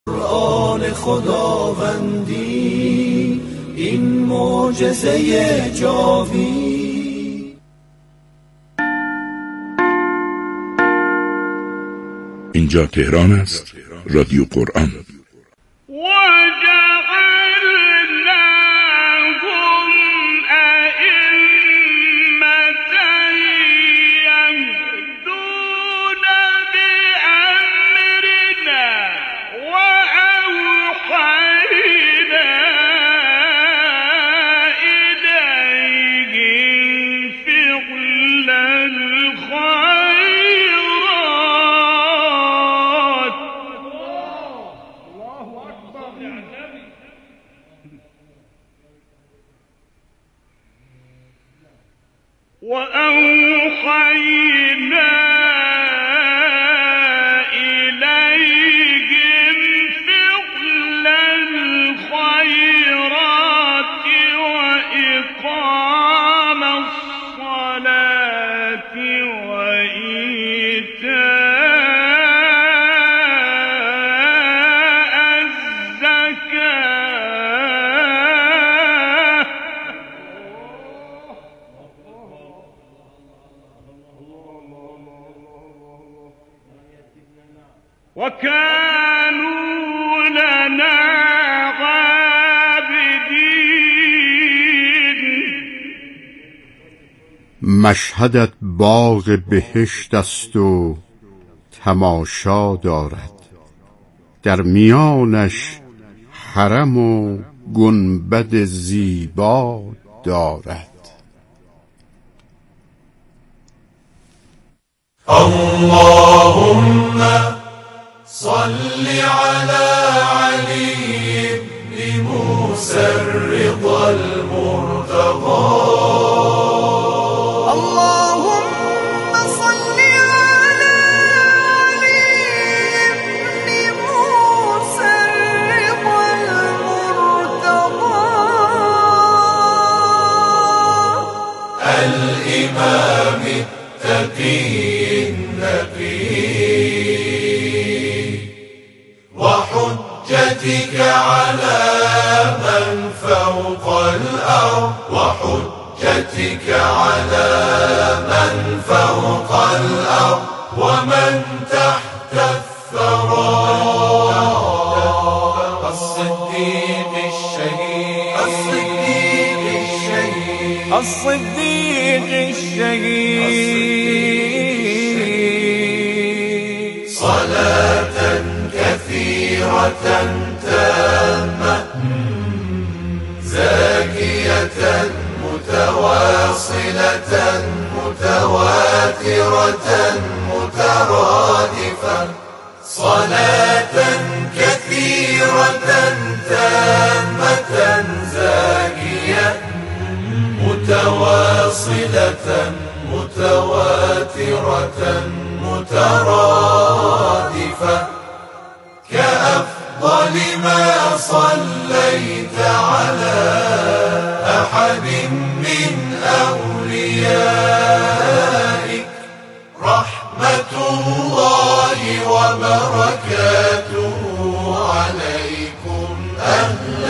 قرآن خداوندی این معجزه جاوی. اینجا تهران است، رادیو قرآن. وكانوا لنا عابدين. مشهدت باغ بهشت است و تماشا دارد، در میانش حرم و گنبد زیبا دارد. اللهم صل على علي بن موسى الرضا المرتضى. اللهم صل على علي بن موسى الرضا المرتضى. الإمام التقي النقي وحجتك على من فوق الأرض، وحجتك على من فوق الأرض ومن تحت الثرى. الصديق الشهيد، الصديق الشهيد، الصديق الشهيد. صلاة كثيرة تامة زاكية متواصلة متواترة مترادفة. صلاة كثيرة تامة زاكية متواصلة متواترة مترادفة كأفضل ما صليت على أحد من أوليائك. رحمة الله وبركاته عليكم أهل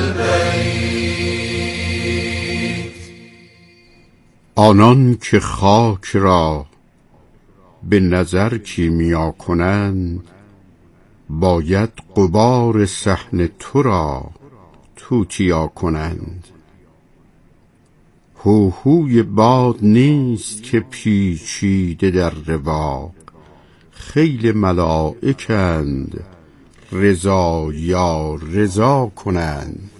البيت. آنان که خاک را به نظر کیمیا کنند، باید غبار صحن تو را توتیا کنند. هوهوی باد نیست که پیچیده در رواق، خیل ملائکند رضا یا رضا کنند.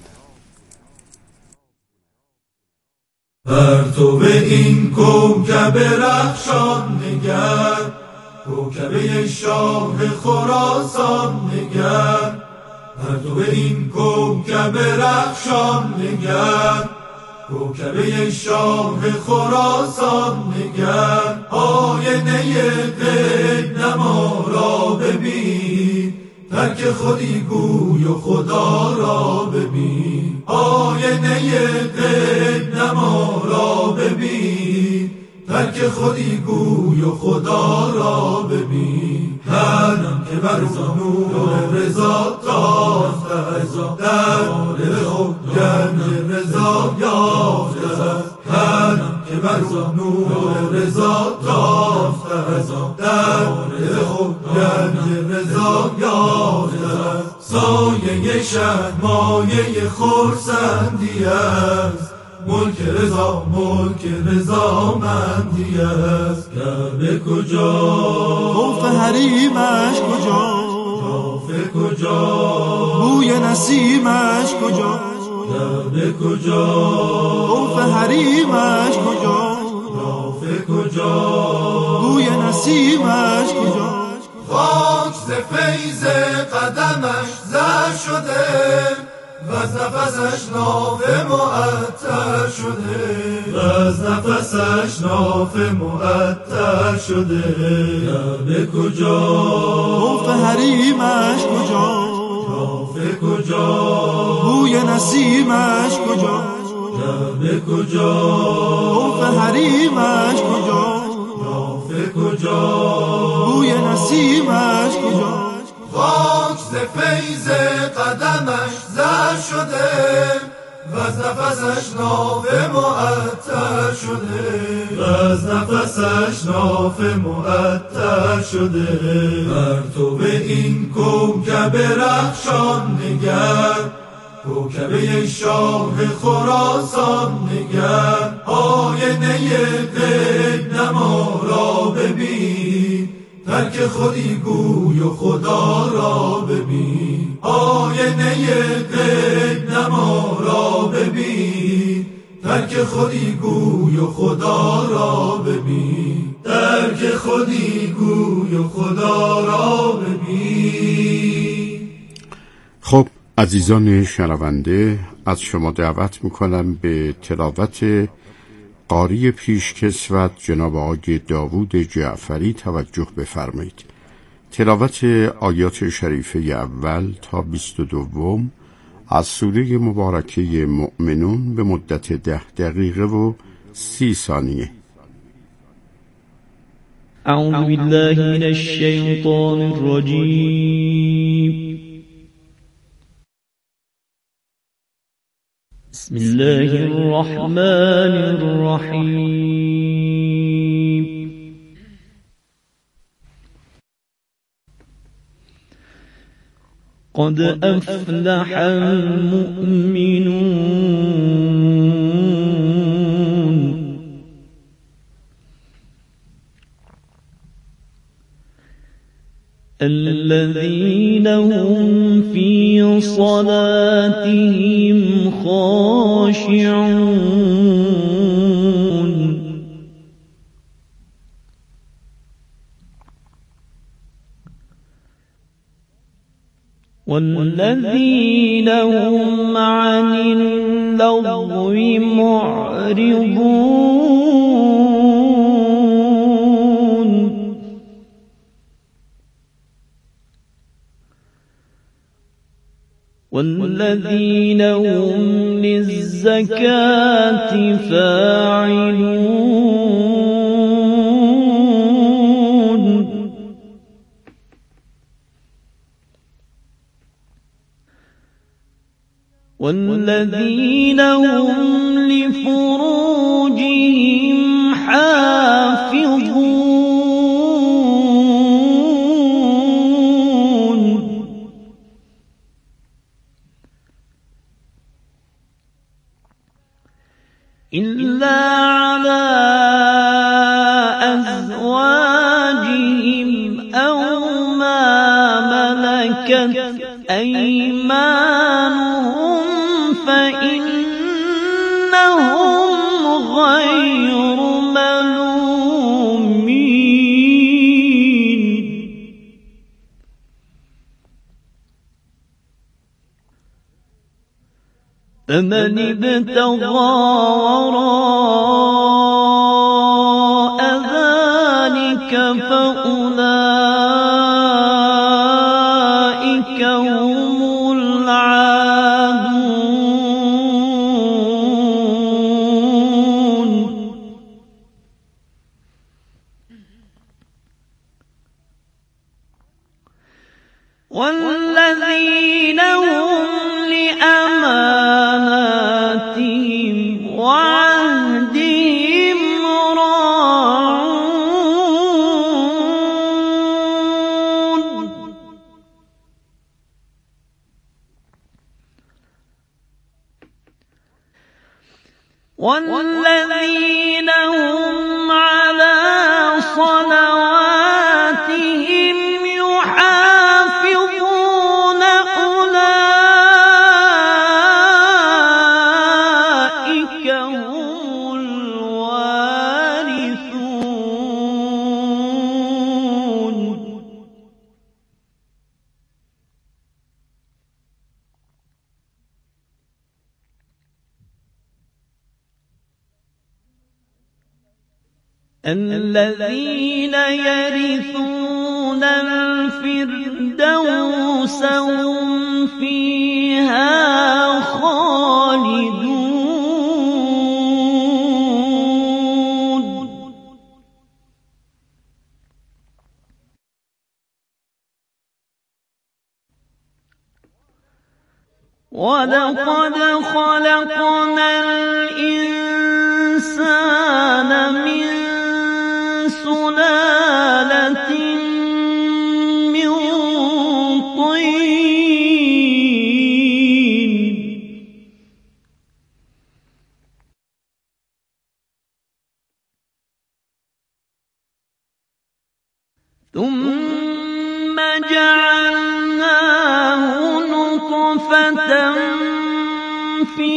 پرتو این کوکب رخشان نگر، کوکبه شاه خراسان نگر. پرتو این کوکب رخشان نگر، کوکبه شاه خراسان نگر. آینه قدنما را ببین، ترک خودی گوی و خدا را ببین. آینه قدنما را ببین، ترک خودی گوی و خدا را ببین. هرم که بر نور رضا رضا در خود گنج رضا یافته هر که بر نور رضا تافته در خود گنج رضا یافته سایه شهر مایه خرسندی است ملک رضا مندی است کعبه کجا خوف حریمش کجا کافه کجا بوی نسیمش کجا کعبه کجا خوف حریمش کجا کافه کجا بوی نسیمش کجا خاک ز فیض قدمش زر شده و از نفسش نافه معطر شده و از نفسش نافه معطر شده کعبه کجا خوف حریمش کجا کافه کجا بوی نسیمش کجا کعبه کجا خوف حریمش کجا کافه کجا بوی نسیمش کجا خاک ز فیض قدمش زر شده و از نفسش نافه معطر شده و از نفسش نافه معطر شده بر تو به این کوکب رخشان نگر کوکبه شاه خراسان نگر آینه غیب نما را ببین ترک خودی گوی و خدا را ببین آینه غیب نما را ببین ترک خودی گوی و خدا را ببین ترک خودی گوی و خدا را ببین. خب عزیزان شنونده، از شما دعوت میکنم به تلاوت قاری پیشکسوت جناب آقای داوود جعفری توجه بفرمایید. تلاوت آیات شریفه اول تا 22 از سوره مبارکه مؤمنون به مدت 10 دقیقه و 30 ثانیه. اعوذ بالله من الشیطان الرجیم. بسم الله الرحمن الرحیم. قد افلح المؤمنون الذين هم في صلاتهم خاشعون والذين هم عن اللغو معرضون والذين هم للزكاة فاعلون والذين هم لفروجهم حافظون إلا على أزواجهم أو ما ملكت أيمانهم فإنهم غير ملومين فمن ابتغى وراء ذلك فأولئك هم العادون والذين هم والذين هم على صلواتهم يحافظون أولئك هم الوارثون الذين يرثون الفردوس هم فيها خالدون ولقد خلقنا الإنسان من سلالة من طين ثم جعلناه نطفة في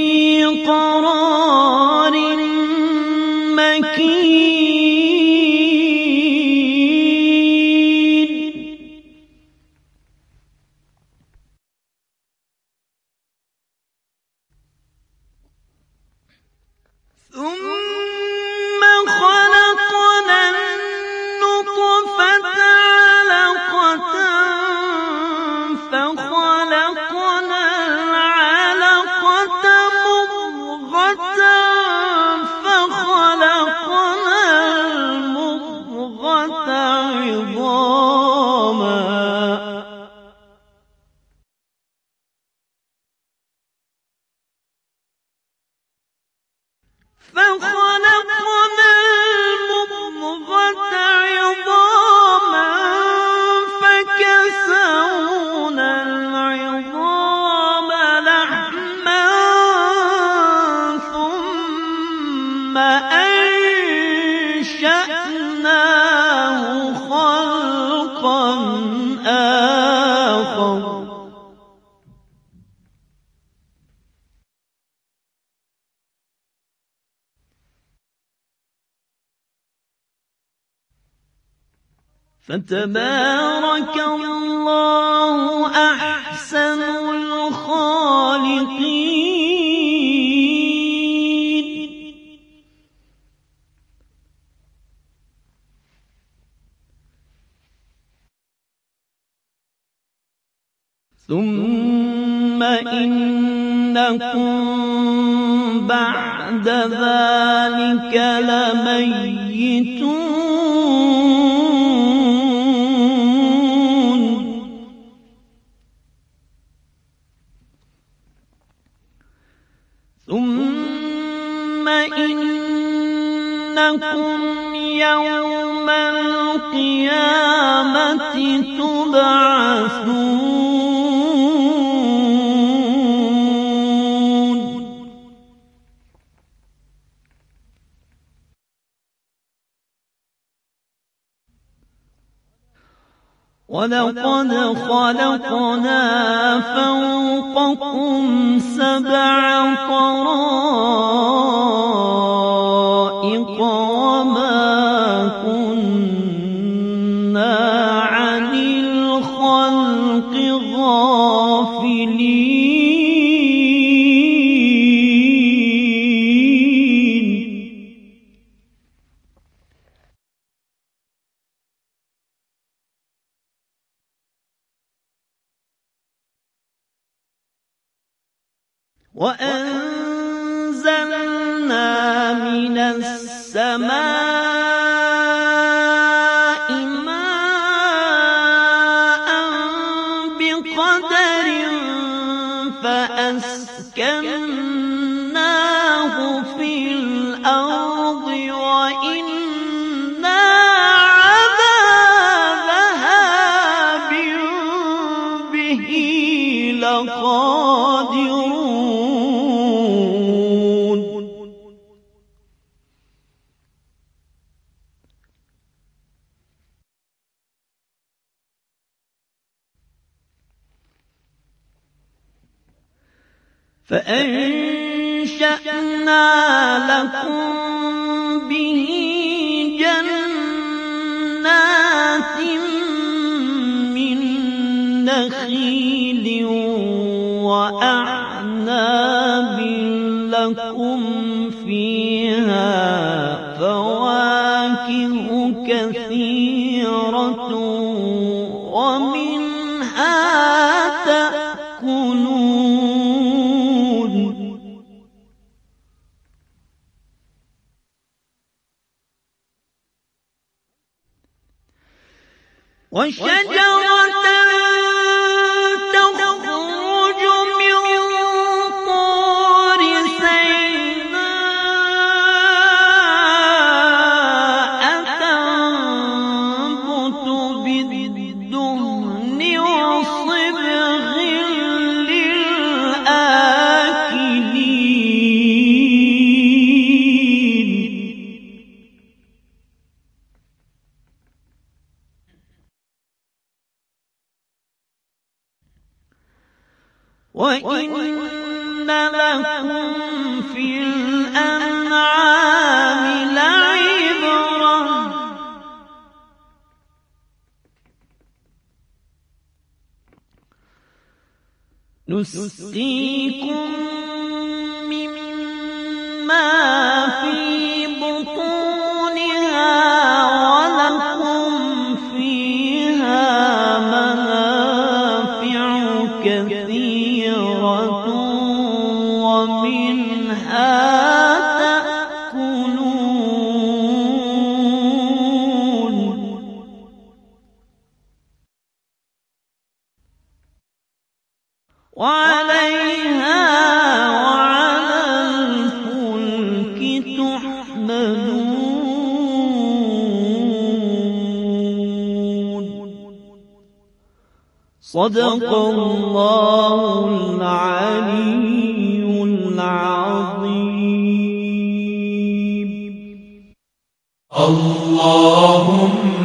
قرار مكين ثم خلقنا النطفة علقة فخلقنا العلقة مضغة فخلقنا المضغة عظاما فكسونا العظام لحما ثم أنشأناه خلقا آخر فتبارك الله أحسن الخالقين ثم إنكم بعد ذلك لميتون ثم إنكم يوم القيامة تبعثون ولقد خلقنا فوقكم 7 طرائق وما كنا عن الخلق غافلين وأنزلنا من السماء ماء بقدر فأسكناه في الأرض وإنا على ذهاب به لقادرون فأنشأنا لكم به جنات من نخيل وأعناب لكم فيها فواكه كثيرة ومنها تأكلون وشجرة تخرج من طور سيناء تنبت بالدهن وصبغ للآكلين وإن لكم في الأنعام لعبرة نسقيكم مما في بطونها ولكم فيها منافع كثيرة ومنها تأكلون وعليها وعلى الفلك تحملون صدق الله العلي العظيم. اللهم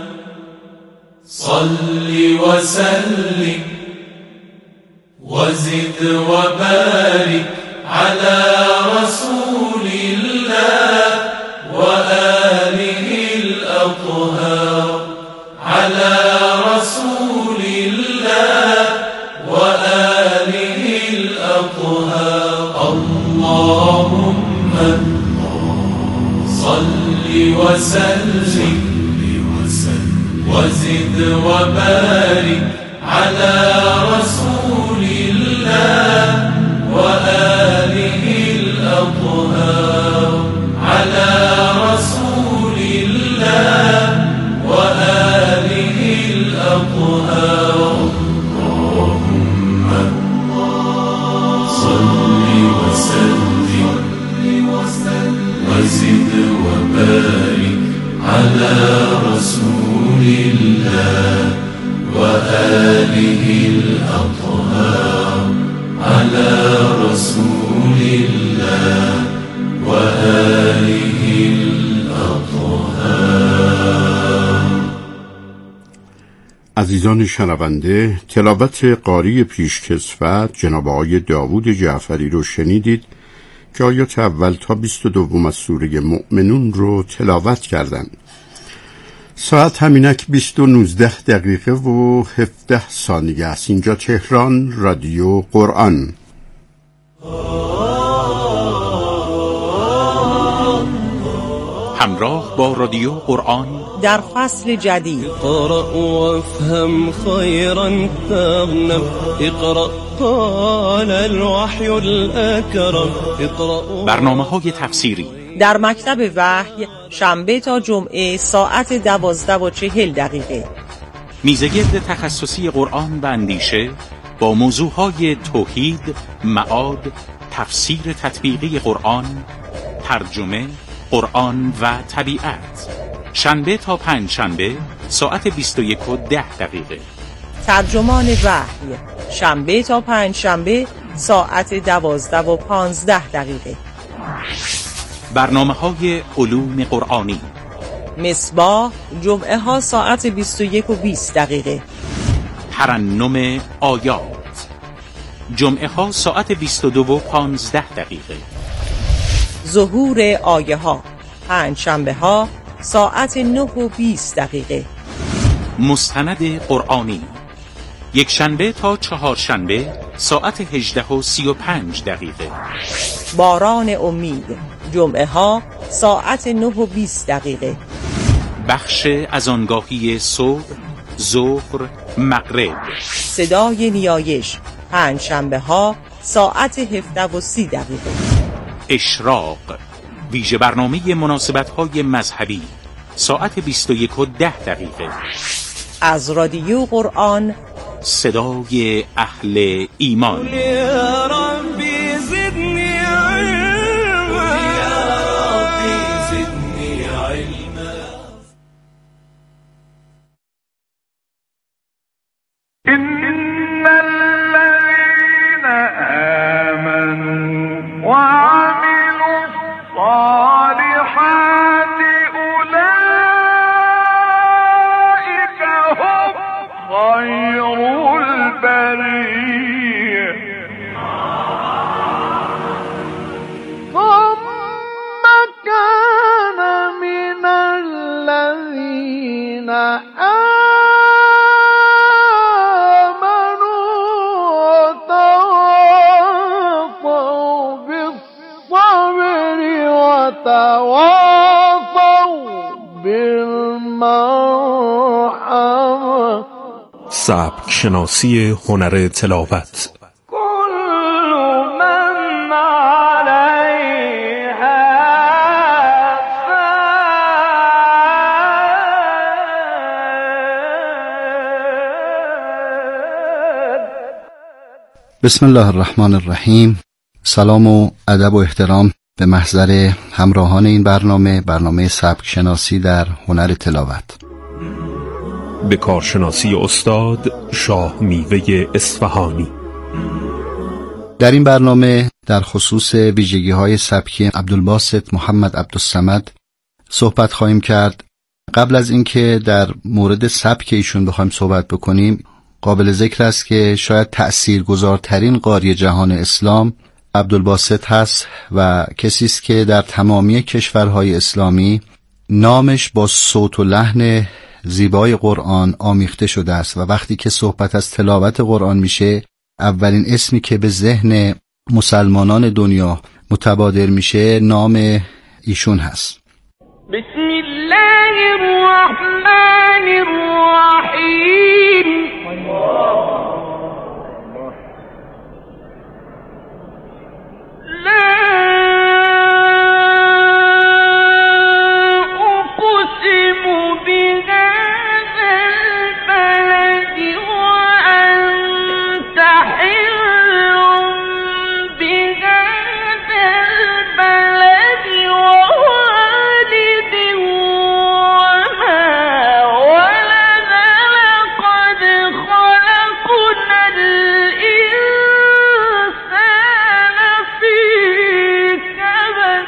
صل وسلم وزد وبارك على رسول الله وآله الأطهار على رسول الله وآله الأطهار. اللهم صل وسلم وزد وبارك على رسول الله وآله الأطهار على رسول الله وآله الأطهار. اللهم صل وسلم وزد وبارك على رسول الله وآله الأطهار على رسول الله وآله الأطهار. عزیزان شنونده، تلاوت قاری پیشکسوت جناب آقای داوود جعفری رو شنیدید که آیات اول تا 22 از سوره مؤمنون رو تلاوت کردند. ساعت همینک 20:19 و 17 ثانیه است. اینجا تهران، رادیو قرآن. همراه با رادیو قرآن در فصل جدید. اقرأ وافهم خيرا تغنم اقرأ قال الوحي الأكرم اقرأ. برنامه‌های تفسیری در مکتب وحی شنبه تا جمعه ساعت 12:40. میزگرد تخصصی قرآن و اندیشه با موضوعهای توحید، معاد، تفسیر تطبیقی قرآن، ترجمه، قرآن و طبیعت. شنبه تا پنجشنبه ساعت 21:10. ترجمان وحی شنبه تا پنجشنبه ساعت 12:15. برنامه‌های علوم قرآنی مصباح جمعه ها ساعت 21:20. ترنم آیات جمعه ها ساعت 22:15. ظهور آیه ها پنجشنبه ها ساعت 9:20. مستند قرآنی یک شنبه تا چهارشنبه ساعت 18:35. باران امید جمعه ها ساعت 9:20. بخش از آنگاهی صبح، ظهر، مغرب. صدای نیایش پنجشنبه ها ساعت 17:30. اشراق ویژه برنامه مناسبت های مذهبی ساعت 21:10. از رادیو قرآن صدای اهل ایمان. يا ربي زدني علما يا ربي زدني علما إن الذين آمنوا وعملوا الصالحات أولئك هم خير البرية ثم كان من الذين آمنوا وتواصوا بالصبر وتواصوا بالمرحمة. سبک شناسی هنر تلاوت. كل من عليها فان. بسم الله الرحمن الرحیم. سلام و ادب و احترام به محضر همراهان این برنامه سبک شناسی در هنر تلاوت. به کارشناسی استاد شاه میوه اصفهانی. در این برنامه در خصوص ویژگی‌های سبکی عبدالباسط محمد عبدالصمد صحبت خواهیم کرد. قبل از اینکه در مورد سبک ایشون بخوایم صحبت بکنیم، قابل ذکر است که شاید تأثیرگذارترین قاری جهان اسلام عبدالباسط هست و کسی است که در تمامی کشورهای اسلامی نامش با صوت و لحن زیبای قرآن آمیخته شده است و وقتی که صحبت از تلاوت قرآن میشه، اولین اسمی که به ذهن مسلمانان دنیا متبادر میشه نام ایشون هست. بسم الله الرحمن الرحیم. لا أقسم بهذا البلد وأنت حل بهذا البلد ووالد وما ولد لقد خلقنا الإنسان في كبد.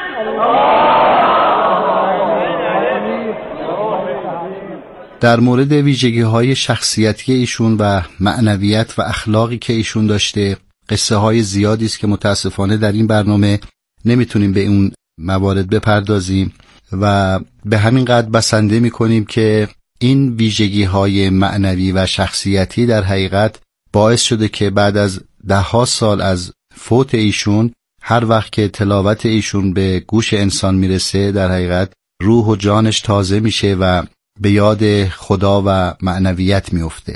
در مورد ویژگی‌های شخصیتی ایشون و معنویت و اخلاقی که ایشون داشته قصه های زیادی است که متاسفانه در این برنامه نمیتونیم به اون موارد بپردازیم و به همین قدر بسنده میکنیم که این ویژگی‌های معنوی و شخصیتی در حقیقت باعث شده که بعد از 10 سال از فوت ایشون هر وقت که تلاوت ایشون به گوش انسان میرسه در حقیقت روح و جانش تازه میشه و به یاد خدا و معنویت میفته.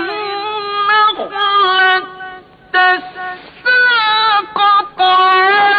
تساقط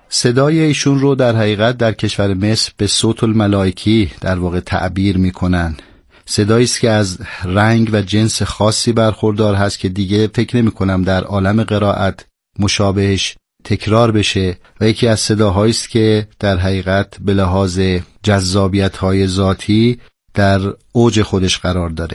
صدای ایشون رو در حقیقت در کشور مصر به صوت الملائکی در واقع تعبیر میکنن. صدایی است که از رنگ و جنس خاصی برخوردار هست که دیگه فکر نمی کنم در عالم قرائت مشابهش تکرار بشه و یکی از صداهایی است که در حقیقت به لحاظ جذابیت‌های ذاتی در اوج خودش قرار داره.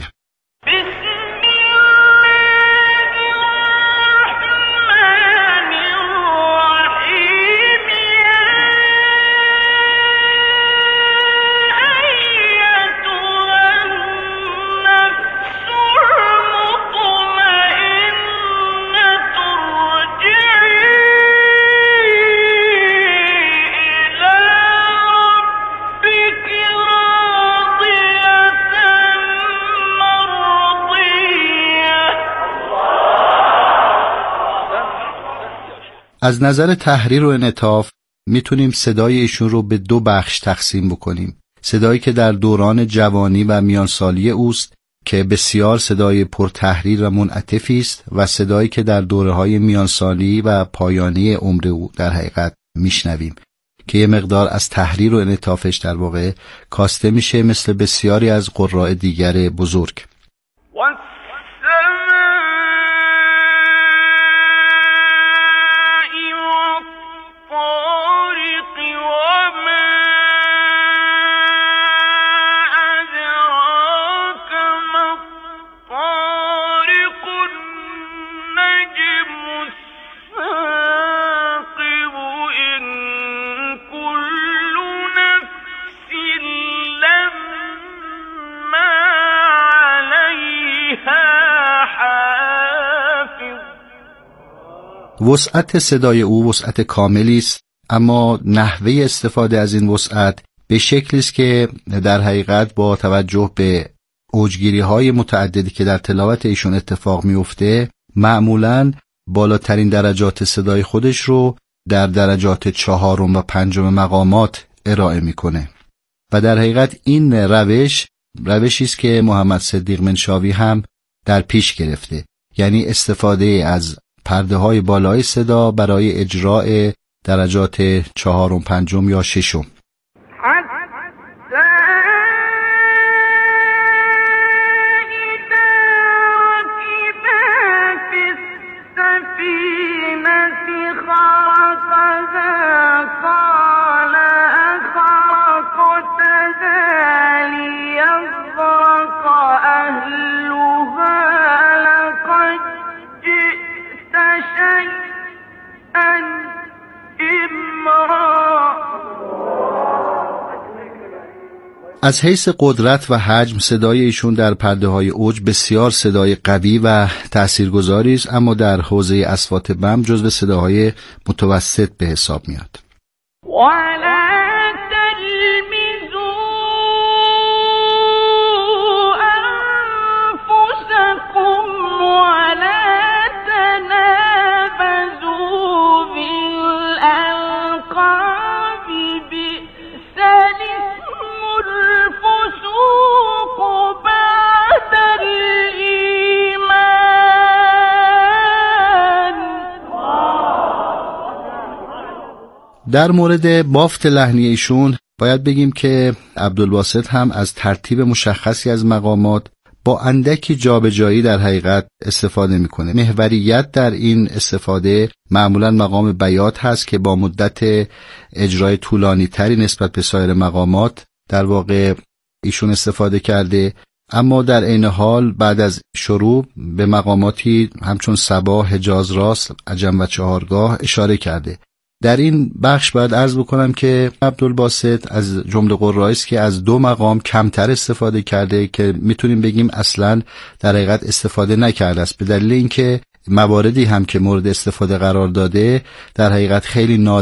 از نظر تحریر و انعطاف میتونیم صدای ایشون رو به دو بخش تقسیم بکنیم. صدایی که در دوران جوانی و میانسالی اوست که بسیار صدای پرتحریر و منعطفی است و صدایی که در دوره‌های میانسالی و پایانی عمر او در حقیقت میشنویم که یه مقدار از تحریر و انعطافش در واقع کاسته میشه مثل بسیاری از قراء دیگر بزرگ. وسعت صدای او وسعت کاملی است، اما نحوه استفاده از این وسعت به شکلی است که در حقیقت با توجه به اوجگیری‌های متعددی که در تلاوت ایشون اتفاق میفته معمولاً بالاترین درجات صدای خودش رو در درجات 4 و 5 مقامات ارائه میکنه و در حقیقت این روشی است که محمد صدیق منشاوی هم در پیش گرفته، یعنی استفاده از پرده های بالای صدا برای اجراء درجات 4 و 5 یا 6. از حیث قدرت و حجم صدای ایشون در پرده‌های اوج بسیار صدای قوی و تاثیرگذاری است، اما در حوزه اصوات بم جزو صداهای متوسط به حساب میاد. در مورد بافت لحنی ایشون باید بگیم که عبدالباسط هم از ترتیب مشخصی از مقامات با اندکی جابجایی در حقیقت استفاده میکنه. محوریت در این استفاده معمولا مقام بیات هست که با مدت اجرای طولانی تری نسبت به سایر مقامات در واقع ایشون استفاده کرده، اما در عین حال بعد از شروع به مقاماتی همچون صبا، حجاز راست، عجم و چهارگاه اشاره کرده. در این بخش باید عرض بکنم که عبدالباسط از جمله قرایی است که از 2 مقام کمتر استفاده کرده که میتونیم بگیم اصلا در حقیقت استفاده نکرده است، به دلیل اینکه مواردی هم که مورد استفاده قرار داده در حقیقت خیلی نادر